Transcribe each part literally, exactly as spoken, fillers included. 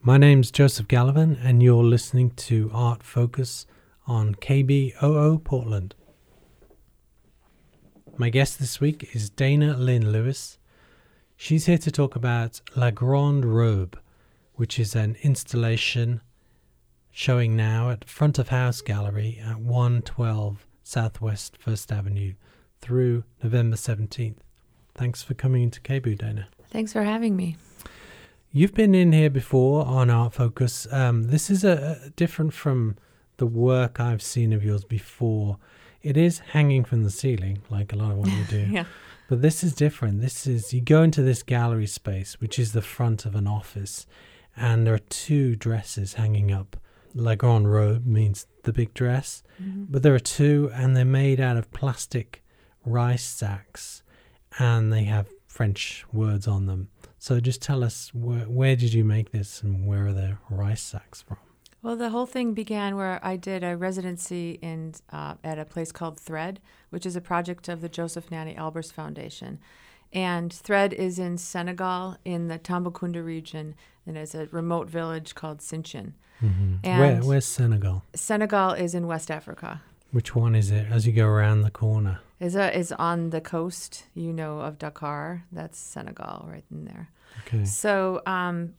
My name's Joseph Gallivan, and you're listening to Art Focus on K B O O Portland. My guest this week is Dana Lynn Lewis. She's here to talk about La Grande Robe, which is an installation showing now at Front of House Gallery at one twelve Southwest First Avenue through November seventeenth. Thanks for coming into K B O O, Dana. Thanks for having me. You've been in here before on Art Focus. Um, this is a, a different from the work I've seen of yours before. It is hanging from the ceiling, like a lot of what you do. Yeah. But this is different. This is, you go into this gallery space, which is the front of an office, and there are two dresses hanging up. La Grande Robe means the big dress, mm-hmm. but there are two, and they're made out of plastic rice sacks, and they have French words on them. So just tell us, where, where did you make this, and where are the rice sacks from? Well, the whole thing began where I did a residency in uh, at a place called Thread, which is a project of the Joseph Nani Albers Foundation. And Thread is in Senegal, in the Tambacounda region, and it's a remote village called Sintian. Mm-hmm. And Where, where's Senegal? Senegal is in West Africa. Which one is it as you go around the corner? Is a, is on the coast, you know, of Dakar. That's Senegal right in there. Okay. So um,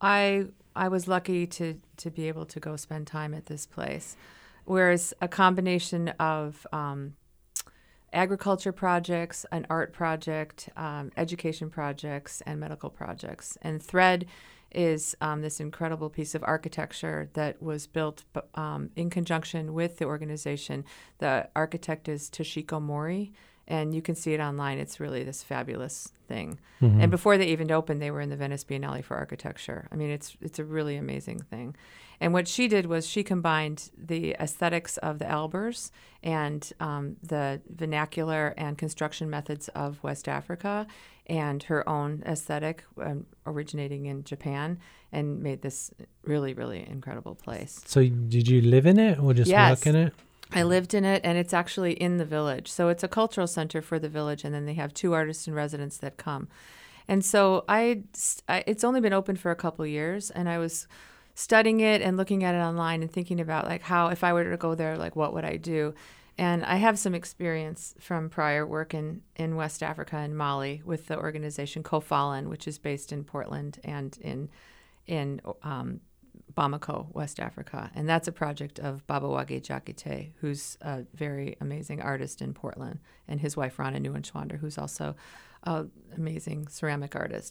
I I was lucky to, to be able to go spend time at this place, whereas a combination of um, agriculture projects, an art project, um, education projects, and medical projects. And Thread is um, this incredible piece of architecture that was built um, in conjunction with the organization. The architect is Toshiko Mori, and you can see it online. It's really this fabulous thing. Mm-hmm. And before they even opened, they were in the Venice Biennale for Architecture. I mean, it's it's a really amazing thing. And what she did was she combined the aesthetics of the Albers and um, the vernacular and construction methods of West Africa and her own aesthetic um, originating in Japan, and made this really, really incredible place. So did you live in it or just yes. work in it? I lived in it, and it's actually in the village. So it's a cultural center for the village, and then they have two artists in residence that come. And so I, I it's only been open for a couple of years, and I was studying it and looking at it online and thinking about, like, how, if I were to go there, like, what would I do? And I have some experience from prior work in, in West Africa and Mali with the organization Kofalin, which is based in Portland and in in um, Bamako, West Africa. And that's a project of Babawage Jakite, who's a very amazing artist in Portland, and his wife, Rana Nuanchwander, who's also an amazing ceramic artist.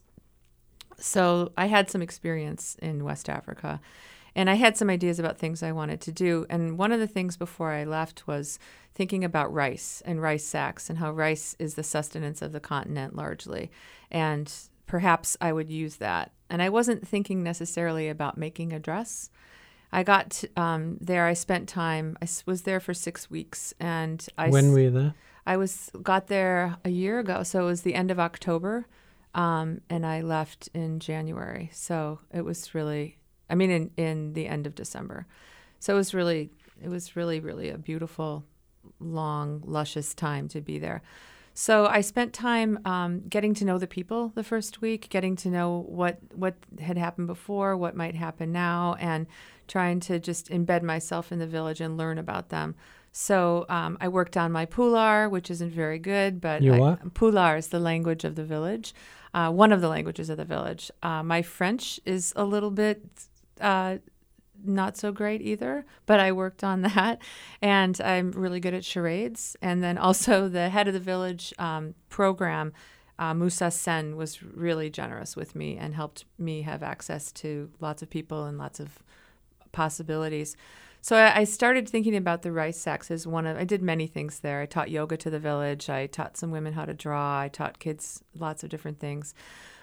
So I had some experience in West Africa, and I had some ideas about things I wanted to do. And one of the things before I left was thinking about rice and rice sacks and how rice is the sustenance of the continent largely. And perhaps I would use that. And I wasn't thinking necessarily about making a dress. I got to, um, there. I spent time. I was there for six weeks, and I. When were you there? I was got there a year ago, so it was the end of October, um, and I left in January. So it was really, I mean, in, in the end of December. So it was really, it was really, really a beautiful, long, luscious time to be there. So I spent time um, getting to know the people the first week, getting to know what what had happened before, what might happen now, and trying to just embed myself in the village and learn about them. So um, I worked on my Pular, which isn't very good, but Your I, what? Pular is the language of the village, uh, one of the languages of the village. Uh, my French is a little bit uh, not so great either, but I worked on that, and I'm really good at charades. And then also the head of the village um, program, uh, Musa Sen, was really generous with me and helped me have access to lots of people and lots of possibilities. So I, I started thinking about the rice sacks as one of, I did many things there. I taught yoga to the village. I taught some women how to draw. I taught kids lots of different things.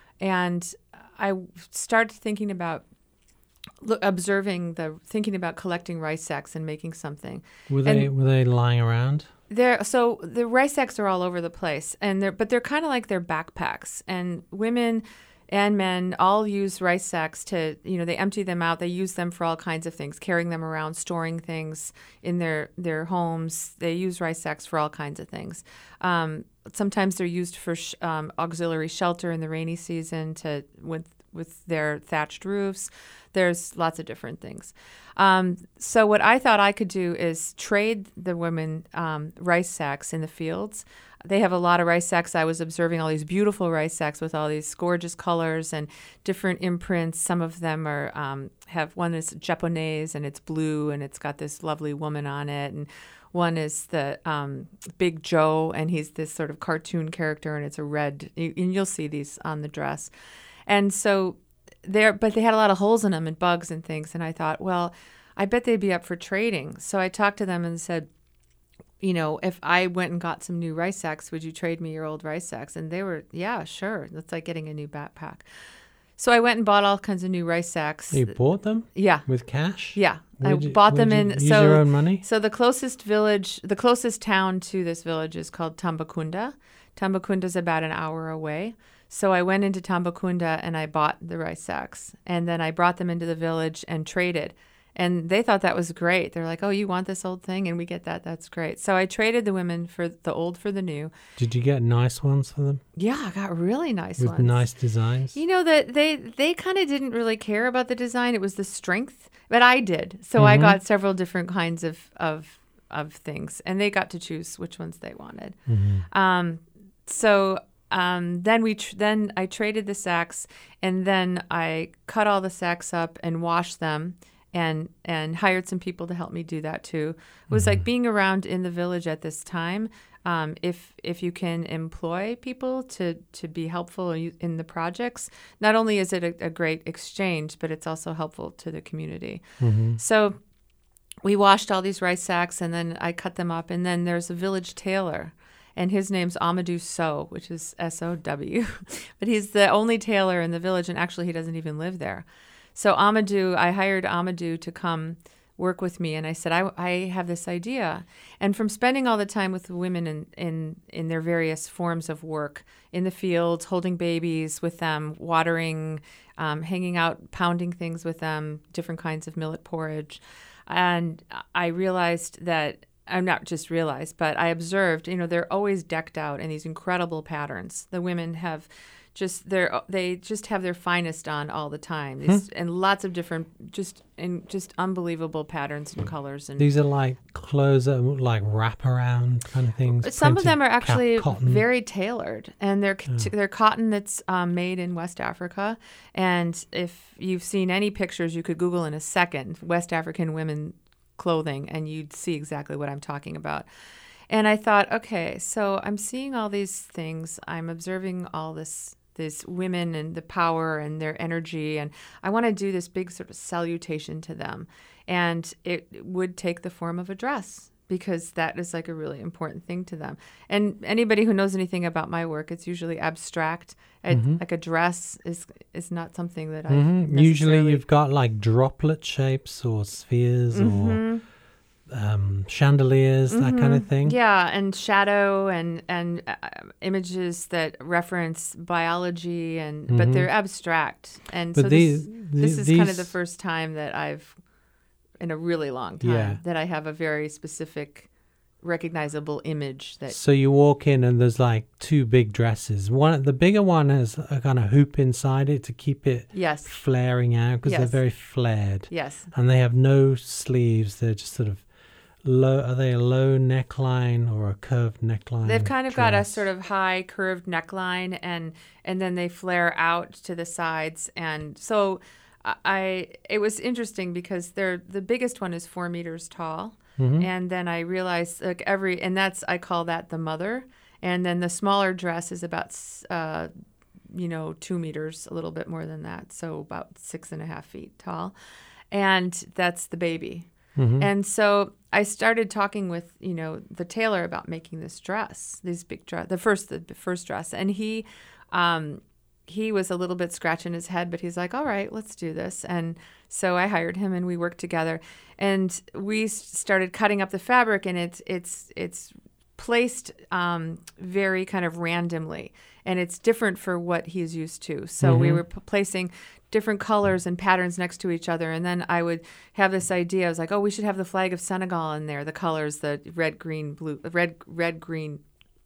And I started thinking about Look, observing the thinking about collecting rice sacks and making something. Were they and were they lying around? They're so the rice sacks are all over the place, and they're but they're kind of like their backpacks. And women and men all use rice sacks to, you know, they empty them out. They use them for all kinds of things, carrying them around, storing things in their, their homes. They use rice sacks for all kinds of things. Um, sometimes they're used for sh- um, auxiliary shelter in the rainy season to with with their thatched roofs. There's lots of different things. Um, so what I thought I could do is trade the women um, rice sacks in the fields. They have a lot of rice sacks. I was observing all these beautiful rice sacks with all these gorgeous colors and different imprints. Some of them are um, have one is Japanese and it's blue and it's got this lovely woman on it, and one is the um, Big Joe, and he's this sort of cartoon character, and it's a red. And you'll see these on the dress, and so there. But they had a lot of holes in them and bugs and things. And I thought, well, I bet they'd be up for trading. So I talked to them and said, you know, if I went and got some new rice sacks, would you trade me your old rice sacks? And they were, yeah, sure. That's like getting a new backpack. So I went and bought all kinds of new rice sacks. You bought them? Yeah. With cash? Yeah. Would I you, bought them you in. Use so, your own money? So the closest village, the closest town to this village is called Tambakunda. Tambakunda is about an hour away. So I went into Tambakunda and I bought the rice sacks. And then I brought them into the village and traded. And they thought that was great. They're like, oh, you want this old thing? And we get that. That's great. So I traded the women for the old for the new. Did you get nice ones for them? Yeah, I got really nice With ones. With nice designs? You know, that they, they kind of didn't really care about the design. It was the strength. But I did. So Mm-hmm. I got several different kinds of, of, of things. And they got to choose which ones they wanted. Mm-hmm. Um, so... Um, then we tr- then I traded the sacks, and then I cut all the sacks up and washed them, and and hired some people to help me do that too. It was mm-hmm. like being around in the village at this time. Um, if if you can employ people to to be helpful in the projects, not only is it a, a great exchange, but it's also helpful to the community. Mm-hmm. So we washed all these rice sacks, and then I cut them up, and then there's a village tailor. And his name's Amadou Sow, which is S O W. But he's the only tailor in the village, and actually he doesn't even live there. So Amadou, I hired Amadou to come work with me, and I said, I, I have this idea. And from spending all the time with the women in, in, in their various forms of work, in the fields, holding babies with them, watering, um, hanging out, pounding things with them, different kinds of millet porridge. And I realized that I'm not just realized, but I observed, you know, they're always decked out in these incredible patterns. The women have just their, they just have their finest on all the time. These, hmm. And lots of different, just, and just unbelievable patterns and colors. And these are like clothes that are like wraparound kind of things. Some of them are actually ca- very tailored, and they're, oh. they're cotton that's um, made in West Africa. And if you've seen any pictures, you could Google in a second, West African women clothing, and you'd see exactly what I'm talking about. And I thought, okay, so I'm seeing all these things. I'm observing all this, these women and the power and their energy, and I want to do this big sort of salutation to them. And it would take the form of a dress, because that is like a really important thing to them. And anybody who knows anything about my work, it's usually abstract. Mm-hmm. Like a dress is is not something that mm-hmm. I usually you've got like droplet shapes or spheres mm-hmm. or um, chandeliers, mm-hmm. that kind of thing. Yeah, and shadow and and uh, images that reference biology, and mm-hmm. but they're abstract. And but so these, this, this is these... kind of the first time that I've, in a really long time, yeah. that I have a very specific, recognizable image. That So you walk in and there's like two big dresses. One, the bigger one has a kind of hoop inside it to keep it yes. flaring out, because yes. they're very flared. Yes. And they have no sleeves. They're just sort of low. Are they a low neckline or a curved neckline? They've kind of dress? got a sort of high curved neckline, and and then they flare out to the sides. And so I it was interesting because they're the biggest one is four meters tall. Mm-hmm. And then I realized like every, and that's, I call that the mother. And then the smaller dress is about, uh, you know, two meters, a little bit more than that. So about six and a half feet tall. And that's the baby. Mm-hmm. And so I started talking with, you know, the tailor about making this dress, this big dress, the first, the first dress. And he, um, he was a little bit scratching his head, but he's like, all right, let's do this. And so I hired him, and we worked together, and we started cutting up the fabric, and it's, it's, it's placed um, very kind of randomly, and it's different for what he's used to. So mm-hmm. we were p- placing different colors and patterns next to each other. And then I would have this idea. I was like, oh, we should have the flag of Senegal in there, the colors, the red, green, blue, red, red, green,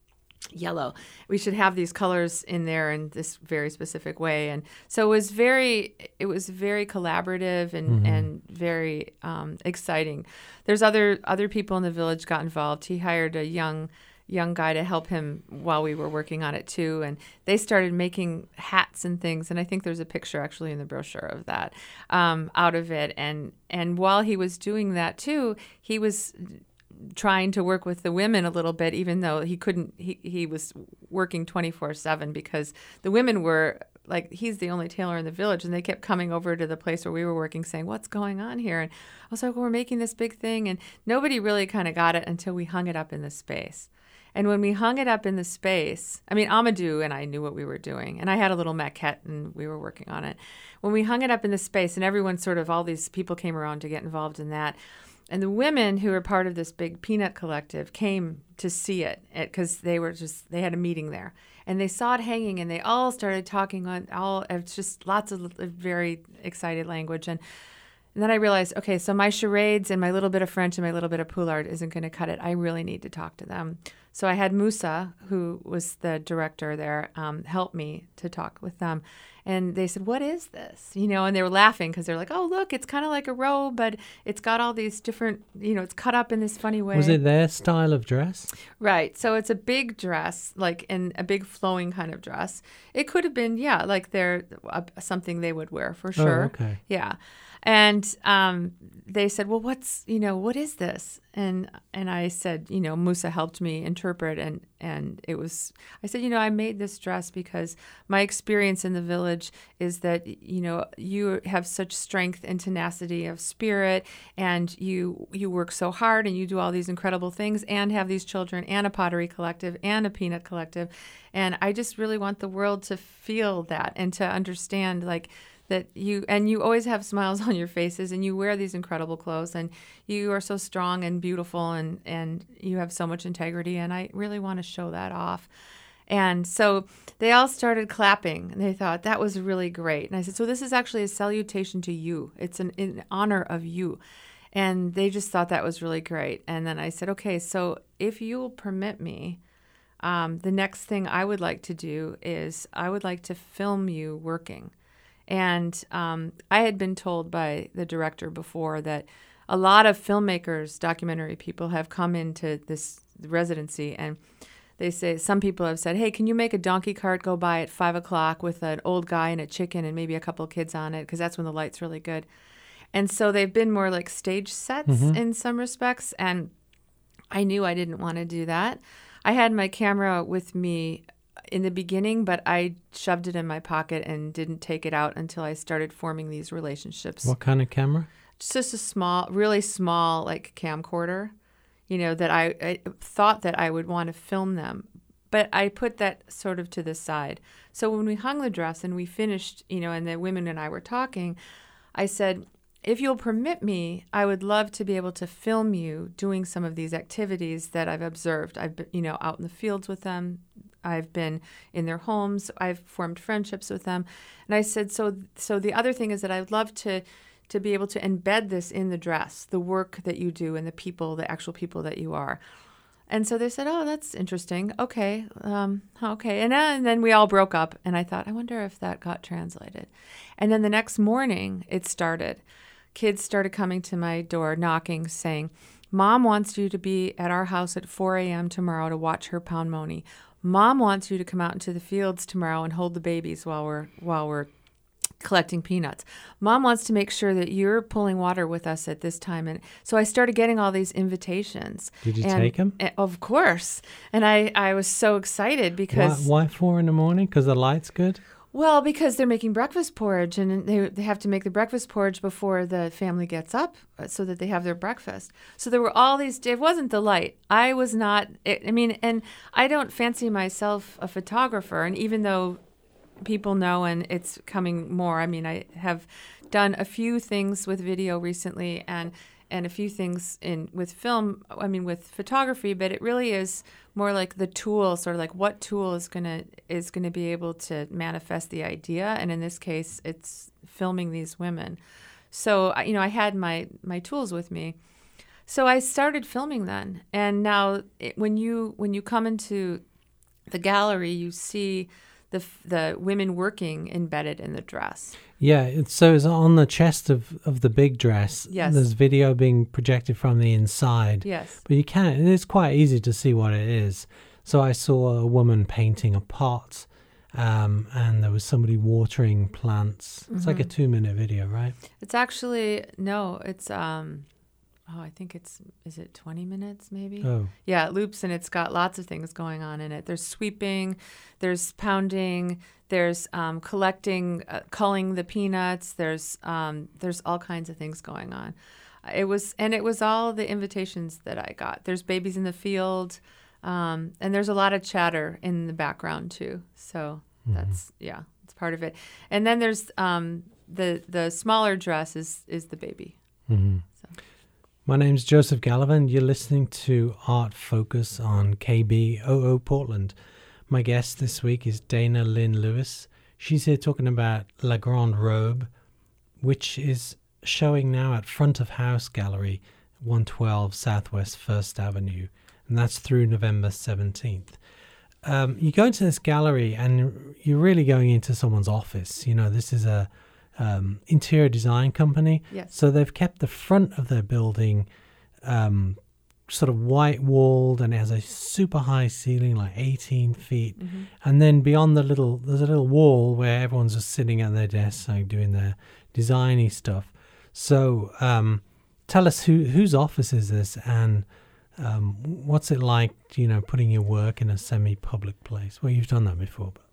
yellow. We should have these colors in there in this very specific way. And so it was very, it was very collaborative and, mm-hmm. and very um, exciting. There's other, other people in the village got involved. He hired a young, young guy to help him while we were working on it too. And they started making hats and things. And I think there's a picture actually in the brochure of that um, out of it. And, and while he was doing that too, he was trying to work with the women a little bit, even though he couldn't, he, he was working twenty-four seven because the women were like, he's the only tailor in the village. And they kept coming over to the place where we were working saying, what's going on here? And I was like, well, we're making this big thing. And nobody really kind of got it until we hung it up in the space. And when we hung it up in the space, I mean, Amadou and I knew what we were doing. And I had a little maquette and we were working on it. When we hung it up in the space and everyone sort of, all these people came around to get involved in that. And the women who were part of this big peanut collective came to see it because they were just, they had a meeting there. And they saw it hanging and they all started talking on all, it's just lots of very excited language. And, and then I realized, okay, so my charades and my little bit of French and my little bit of Poulard isn't going to cut it. I really need to talk to them. So I had Musa, who was the director there, um, help me to talk with them. And they said, what is this? You know, and they were laughing because they're like, oh, look, it's kind of like a robe, but it's got all these different, you know, it's cut up in this funny way. Was it their style of dress? Right. So it's a big dress, like in a big flowing kind of dress. It could have been, yeah, like they're uh, something they would wear for sure. Oh, okay. Yeah. And um, they said, well, what's, you know, what is this? And and I said, you know, Musa helped me interpret. And, and it was, I said, you know, I made this dress because my experience in the village is that, you know, you have such strength and tenacity of spirit and you you work so hard and you do all these incredible things and have these children and a pottery collective and a peanut collective. And I just really want the world to feel that and to understand, like, that you, and you always have smiles on your faces and you wear these incredible clothes and you are so strong and beautiful and, and you have so much integrity. And I really want to show that off. And so they all started clapping and they thought that was really great. And I said, so this is actually a salutation to you. It's an in honor of you. And they just thought that was really great. And then I said, okay, so if you will permit me, um, the next thing I would like to do is I would like to film you working. And um, I had been told by the director before that a lot of filmmakers, documentary people, have come into this residency, and they say, some people have said, hey, can you make a donkey cart go by at five o'clock with an old guy and a chicken and maybe a couple of kids on it, because that's when the light's really good. And so they've been more like stage sets mm-hmm. in some respects, and I knew I didn't want to do that. I had my camera with me in the beginning, but I shoved it in my pocket and didn't take it out until I started forming these relationships. What kind of camera? It's just a small, really small, like camcorder, you know, that I, I thought that I would want to film them. But I put that sort of to the side. So when we hung the dress and we finished, you know, and the women and I were talking, I said, if you'll permit me, I would love to be able to film you doing some of these activities that I've observed. I've been, you know, out in the fields with them. I've been in their homes. I've formed friendships with them. And I said, so so the other thing is that I'd love to to be able to embed this in the dress, the work that you do and the people, the actual people that you are. And so they said, oh, that's interesting. Okay. Um, okay. And, uh, and then we all broke up. And I thought, I wonder if that got translated. And then the next morning it started. Kids started coming to my door, knocking, saying, Mom wants you to be at our house at four a.m. tomorrow to watch her pound moni. Mom wants you to come out into the fields tomorrow and hold the babies while we're while we're collecting peanuts. Mom wants to make sure that you're pulling water with us at this time. And so I started getting all these invitations. Did you and, take them? And, of course. And I, I was so excited because... Why, why four in the morning? Because the light's good? Well, because they're making breakfast porridge, and they they have to make the breakfast porridge before the family gets up so that they have their breakfast. So there were all these, it wasn't the light. I was not, I mean, and I don't fancy myself a photographer, and even though people know and it's coming more, I mean, I have done a few things with video recently and and a few things in with film, I mean, with photography, but it really is more like the tool, sort of like what tool is gonna is gonna be able to manifest the idea, and in this case, it's filming these women. So you know, I had my my tools with me, so I started filming then. And now, it, when you when you come into the gallery, you see the the women working embedded in the dress. Yeah, it's, so it's on the chest of, of the big dress. Yes. There's video being projected from the inside. Yes. But you can, it's quite easy to see what it is. So I saw a woman painting a pot, um, and there was somebody watering plants. It's mm-hmm. like a two-minute video, right? It's actually, no, it's, um, oh, I think it's, is it twenty minutes maybe? Oh. Yeah, it loops, and it's got lots of things going on in it. There's sweeping, there's pounding, there's um, collecting, uh, culling the peanuts, there's um, there's all kinds of things going on. It was, and it was all the invitations that I got. There's babies in the field, um, and there's a lot of chatter in the background too. So mm-hmm. that's, yeah, it's part of it. And then there's um, the the smaller dress is, is the baby. Mm-hmm. So. My name's Joseph Gallivan. You're listening to Art Focus on K B O O Portland. My guest this week is Dana Lynn Lewis. She's here talking about La Grande Robe, which is showing now at Front of House Gallery, one twelve Southwest First Avenue, and that's through November seventeenth. Um, you go into this gallery and you're really going into someone's office. You know, this is a um, interior design company. Yes. So they've kept the front of their building um, sort of white walled, and it has a super high ceiling, like eighteen feet. Mm-hmm. And then beyond the little, there's a little wall where everyone's just sitting at their desks, like doing their designy stuff. So um, tell us who whose office is this, and um, what's it like, you know, putting your work in a semi-public place? Well, you've done that before, but.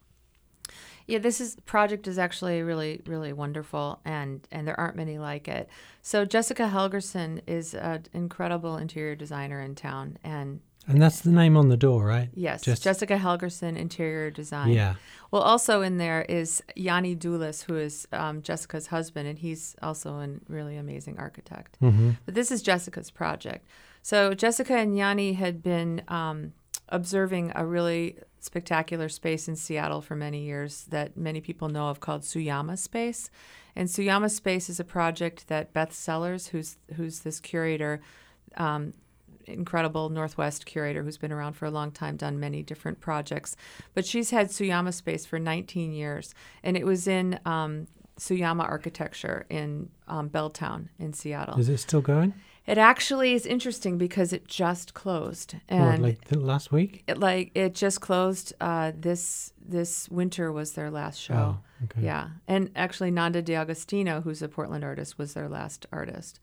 Yeah, this is project is actually really, really wonderful, and, and there aren't many like it. So Jessica Helgerson is an incredible interior designer in town, and and that's the name on the door, right? Yes, Just, Jessica Helgerson Interior Design. Yeah. Well, also in there is Yanni Doulis, who is um, Jessica's husband, and he's also a really amazing architect. Mm-hmm. But this is Jessica's project. So Jessica and Yanni had been um, observing a really spectacular space in Seattle for many years that many people know of called Suyama Space. And Suyama Space is a project that Beth Sellers, who's who's this curator, um, incredible Northwest curator who's been around for a long time, done many different projects. But she's had Suyama Space for nineteen years, and it was in um, Suyama architecture in um, Belltown in Seattle. Is it still going? It actually is interesting because it just closed. And what, like the last week? It, like it just closed. Uh, this this winter was their last show. Oh, okay. Yeah, and actually Nanda D'Agostino, who's a Portland artist, was their last artist.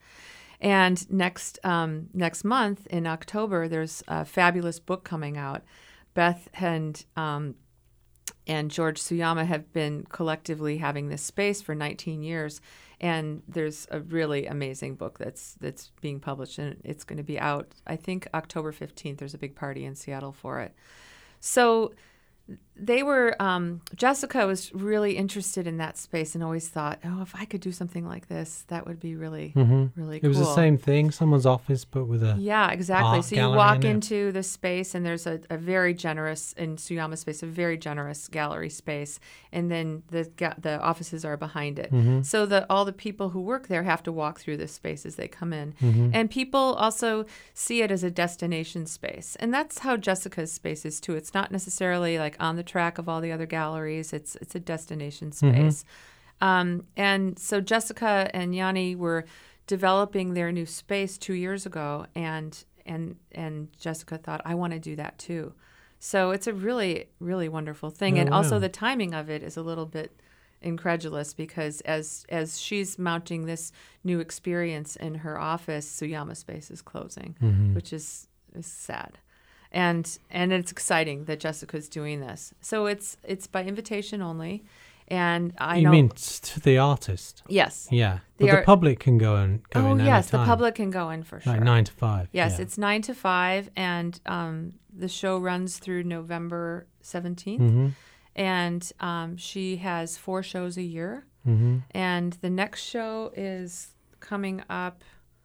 And next um, next month in October, there's a fabulous book coming out. Beth and um, and George Suyama have been collectively having this space for nineteen years. And there's a really amazing book that's that's being published, and it's going to be out, I think, October fifteenth. There's a big party in Seattle for it. So they were, um, Jessica was really interested in that space and always thought, oh, if I could do something like this, that would be really, mm-hmm. really it cool. It was the same thing, someone's office, but with a Yeah, exactly. art So you gallery walk in into the space, and there's a, a very generous, in Suyama Space, a very generous gallery space, and then the ga- the offices are behind it. Mm-hmm. So that all the people who work there have to walk through this space as they come in. Mm-hmm. And people also see it as a destination space. And that's how Jessica's space is, too. It's not necessarily like on the track of all the other galleries. It's it's a destination space. Mm-hmm. Um, and so Jessica and Yanni were developing their new space two years ago, and and and Jessica thought, I want to do that too. So it's a really, really wonderful thing. Oh, and wow. also the timing of it is a little bit incredulous, because as as she's mounting this new experience in her office, Suyama Space is closing, mm-hmm. which is, is sad. And and it's exciting that Jessica's doing this. So it's it's by invitation only. And I you know, mean to the artist? Yes. Yeah. They But are, the public can go and go oh, in yes, anytime. the public can go in for sure. Like nine to five. Yes, yeah. it's nine to five, and um, the show runs through November seventeenth. Mm-hmm. And um, she has four shows a year. Mm-hmm. And the next show is coming up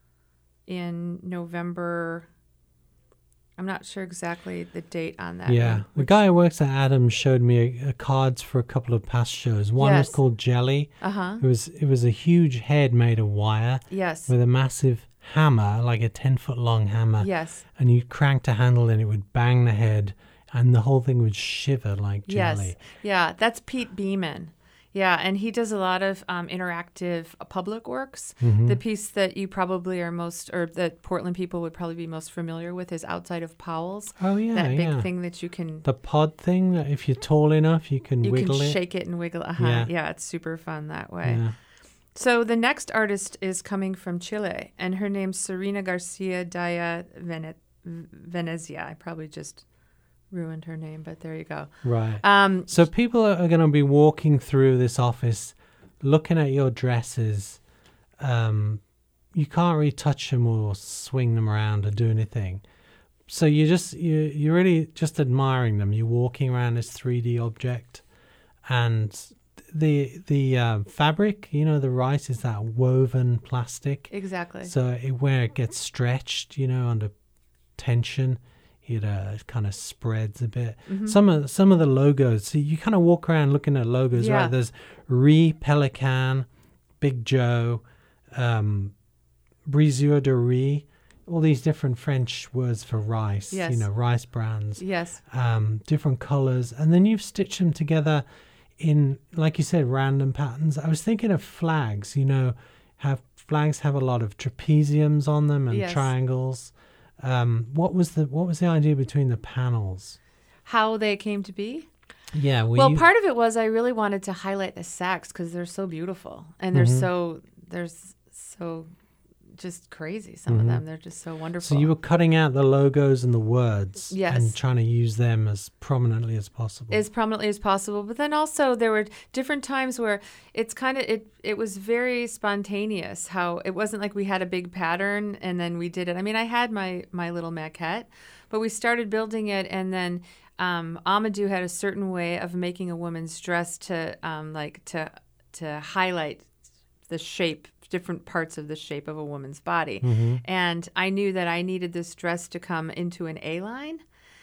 in November. I'm not sure exactly the date on that. Yeah. one, The which- guy who works at Adams showed me a, a cards for a couple of past shows. One Yes. was called Jelly. Uh-huh. It was it was a huge head made of wire Yes. with a massive hammer, like a ten foot long hammer. Yes. And you cranked a handle and it would bang the head and the whole thing would shiver like jelly. Yes. Yeah, that's Pete Beeman. Yeah, and he does a lot of um, interactive public works. Mm-hmm. The piece that you probably are most, or that Portland people would probably be most familiar with is Outside of Powell's. Oh, yeah, That big yeah. thing that you can... The pod thing, that if you're tall enough, you can you wiggle can it. shake it and wiggle it. Uh-huh. Yeah. Yeah, it's super fun that way. Yeah. So the next artist is coming from Chile, and her name's Serena Garcia Daya Vene- Venezia. I probably just ruined her name, but there you go. Right. Um, So people are going to be walking through this office, looking at your dresses. Um, you can't really touch them or swing them around or do anything. So you just you you're really just admiring them. You're walking around this three D object, and the the uh, fabric, you know, the rice is that woven plastic. exactly. So it, where it gets stretched, you know, under tension, it uh, kind of spreads a bit. Mhm. Some of some of the logos, so you kind of walk around looking at logos, Yeah. right? There's Riz Pelican, Big Joe, um, Brisure de Riz, all these different French words for rice, Yes. you know, rice brands, Yes. um, different colors. And then you've stitched them together in, like you said, random patterns. I was thinking of flags, you know, have flags have a lot of trapeziums on them and Yes. triangles. Um, what was the what was the idea between the panels? How they came to be? Yeah, were Well, you, part of it was I really wanted to highlight the sacks because they're so beautiful and they're Mhm. so they're s- so just crazy. Some of Mhm. them, they're just so wonderful. so you were cutting out the logos and the words, Yes. and trying to use them as prominently as possible. as prominently as possible. But then also there were different times where it's kind of it it was very spontaneous. How it wasn't like we had a big pattern and then we did it. I mean, I had my my little maquette, but we started building it, and then um, Amadou had a certain way of making a woman's dress to um, like to to highlight the shape, different parts of the shape of a woman's body. Mhm. And I knew that I needed this dress to come into an A line.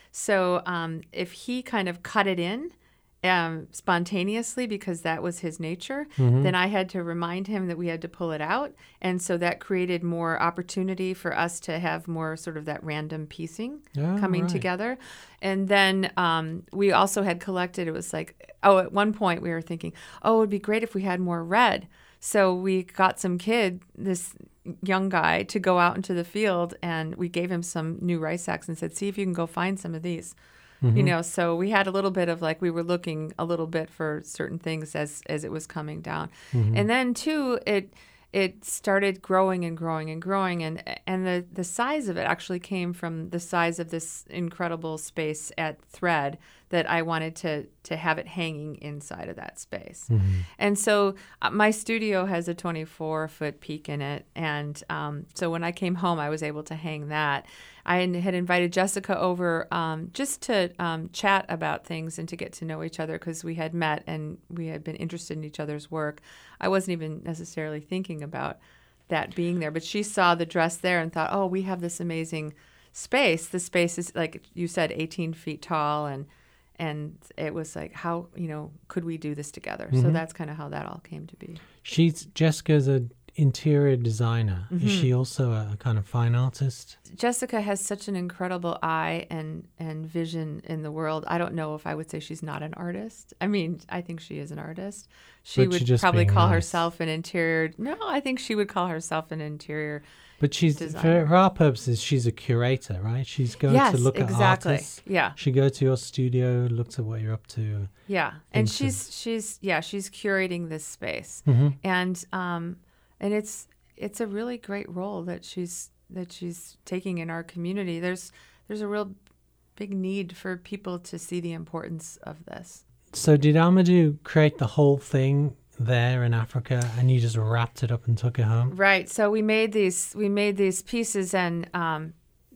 So um, if he kind of cut it in um, spontaneously because that was his nature, Mhm. then I had to remind him that we had to pull it out. And so that created more opportunity for us to have more sort of that random piecing Oh, coming right. together. And then um, we also had collected, it was like, oh, at one point we were thinking, oh, it would be great if we had more red. So we got some kid, this young guy, to go out into the field, and we gave him some new rice sacks and said, see if you can go find some of these. Mm-hmm. You know, so we had a little bit of like, we were looking a little bit for certain things as as it was coming down. Mm-hmm. And then too, it it started growing and growing and growing, and and the the size of it actually came from the size of this incredible space at Thread that I wanted to to have it hanging inside of that space. Mm-hmm. And so uh, my studio has a twenty-four foot peak in it, and um, so when I came home, I was able to hang that. I had invited Jessica over um, just to um, chat about things and to get to know each other because we had met and we had been interested in each other's work. I wasn't even necessarily thinking about that being there, but she saw the dress there and thought, oh, we have this amazing space. The space is, like you said, eighteen feet tall, and and it was like, how, you know, could we do this together? So Mhm. that's kind of how that all came to be. She's Jessica's an interior designer. Mm-hmm. Is she also a kind of fine artist? Jessica has such an incredible eye and, and vision in the world. I don't know if I would say she's not an artist. I mean, I think she is an artist. She But she's would just probably being call nice. herself an interior. No, I think she would call herself an interior. But she's Designer. for, for our purposes, she's a curator, right? She's going yes, to look exactly. at artists. Yeah, She go to your studio, looks at what you're up to. yeah. And Into- she's she's yeah she's curating this space, Mm-hmm. and um and it's it's a really great role that she's that she's taking in our community. There's there's a real big need for people to see the importance of this. So did Amadou create the whole thing there in Africa, and you just wrapped it up and took it home? Right. So we made these we made these pieces, and um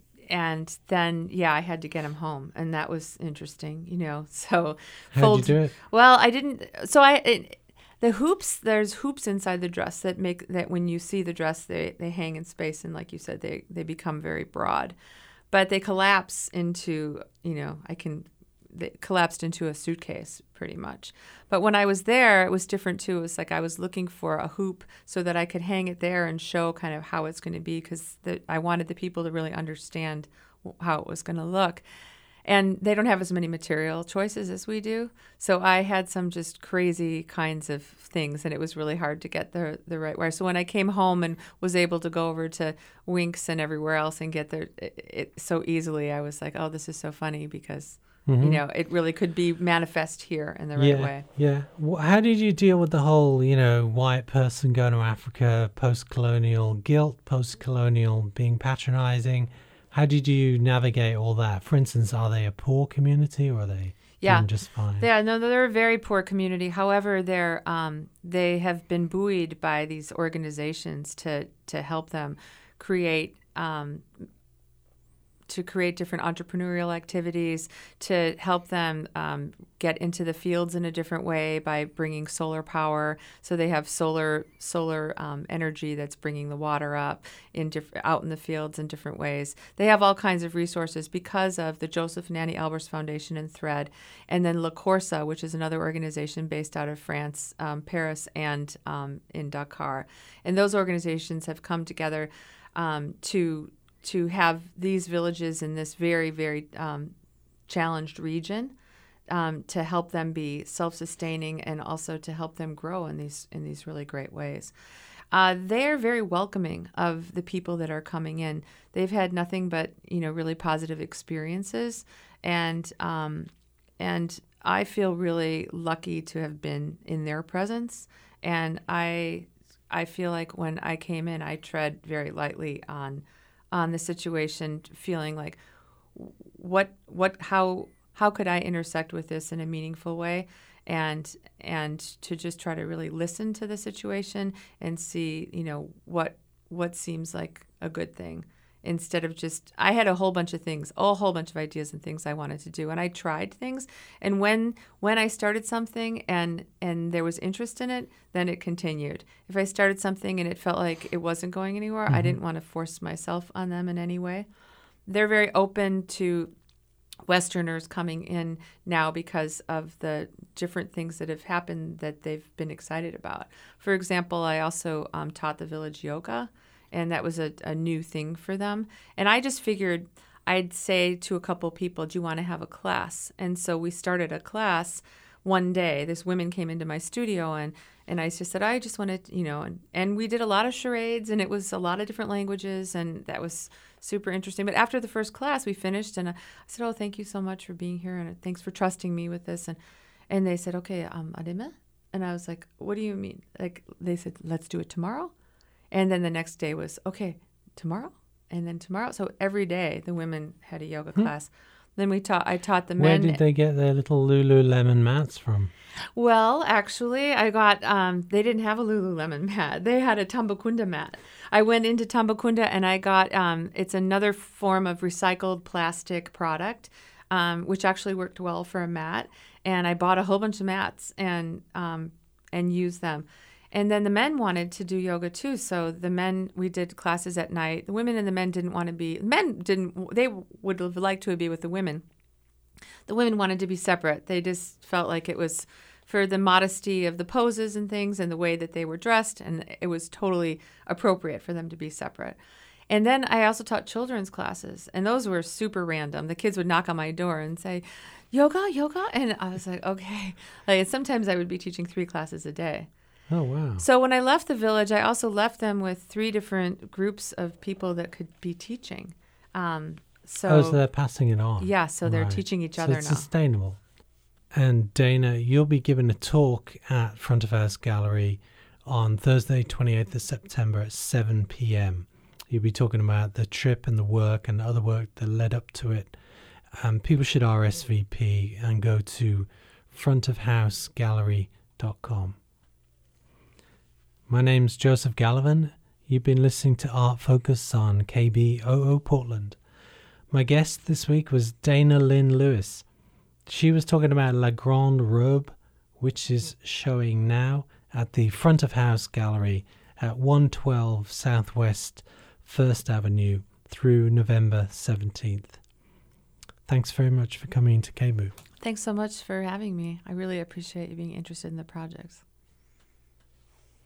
and then yeah, I had to get them home, and that was interesting, you know. So How'd fold- you do it? Well, I didn't. So I it, the hoops. There's hoops inside the dress that make that when you see the dress, they they hang in space, and like you said, they they become very broad, but they collapse into, you know, I can. They collapsed into a suitcase pretty much. But when I was there, it was different too. It was like I was looking for a hoop so that I could hang it there and show kind of how it's going to be, because I wanted the people to really understand how it was going to look. And they don't have as many material choices as we do. So I had some just crazy kinds of things, and it was really hard to get the the right wire. So when I came home and was able to go over to Winks and everywhere else and get there it, it so easily, I was like, oh, this is so funny because, mm-hmm. you know, it really could be manifest here in the right yeah, way. Yeah. How did you deal with the whole, you know, white person going to Africa, post-colonial guilt, post-colonial being patronizing? How did you navigate all that? For instance, are they a poor community or are they yeah. doing just fine? Yeah, no, they're a very poor community. However, they're um, they have been buoyed by these organizations to to help them create um, to create different entrepreneurial activities, to help them um, get into the fields in a different way by bringing solar power. So they have solar solar um, energy that's bringing the water up in diff- out in the fields in different ways. They have all kinds of resources because of the Joseph and Annie Albers Foundation and Thread, and then La Corsa, which is another organization based out of France, um, Paris, and um, in Dakar. And those organizations have come together um, to to have these villages in this very, very um, challenged region um, to help them be self-sustaining and also to help them grow in these in these really great ways. Uh, they're very welcoming of the people that are coming in. They've had nothing but, you know, really positive experiences, and um, and I feel really lucky to have been in their presence. And I I feel like when I came in, I tread very lightly on. on the situation, feeling like what what how how could I intersect with this in a meaningful way, and and to just try to really listen to the situation and see, you know, what what seems like a good thing, instead of just, I had a whole bunch of things, a whole bunch of ideas and things I wanted to do, and I tried things, and when when I started something and and there was interest in it, then it continued. If I started something and it felt like it wasn't going anywhere, mm-hmm. I didn't want to force myself on them in any way. They're very open to Westerners coming in now because of the different things that have happened that they've been excited about. For example, I also um, taught the village yoga, and that was a, a new thing for them. And I just figured I'd say to a couple people, do you want to have a class? And so we started a class one day. This women came into my studio, and, and I just said, I just wanted, you know, and, and we did a lot of charades, and it was a lot of different languages, and that was super interesting. But after the first class, we finished, and I said, oh, thank you so much for being here, and thanks for trusting me with this. And and they said, okay, um, ademe? And I was like, what do you mean? Like, they said, let's do it tomorrow. And then the next day was, okay, tomorrow, and then tomorrow. So every day the women had a yoga hmm. class. Then we taught. I taught the men. Where did they get their little Lululemon mats from? Well, actually, I got. Um, they didn't have a Lululemon mat. They had a Tambakunda mat. I went into Tambakunda and I got. Um, it's another form of recycled plastic product, um, which actually worked well for a mat. And I bought a whole bunch of mats and um, and used them. And then the men wanted to do yoga too. So the men, we did classes at night. The women and the men didn't want to be, men didn't, they would have liked to be with the women. The women wanted to be separate. They just felt like it was for the modesty of the poses and things and the way that they were dressed. And it was totally appropriate for them to be separate. And then I also taught children's classes, and those were super random. The kids would knock on my door and say, yoga, yoga. And I was like, okay. Like, sometimes I would be teaching three classes a day. Oh, wow. So when I left the village, I also left them with three different groups of people that could be teaching. Um, so oh, so they're passing it on. Yeah, so they're right. teaching each so other it's now. Sustainable. And Dana, you'll be giving a talk at Front of House Gallery on Thursday, twenty-eighth of September at seven p.m. You'll be talking about the trip and the work and other work that led up to it. Um, people should R S V P and go to front of house gallery dot com. My name's Joseph Gallivan. You've been listening to Art Focus on K B O O Portland. My guest this week was Dana Lynn Lewis. She was talking about La Grande Robe, which is showing now at the Front of House Gallery at one twelve Southwest First Avenue through November seventeenth. Thanks very much for coming to K B O O. Thanks so much for having me. I really appreciate you being interested in the projects.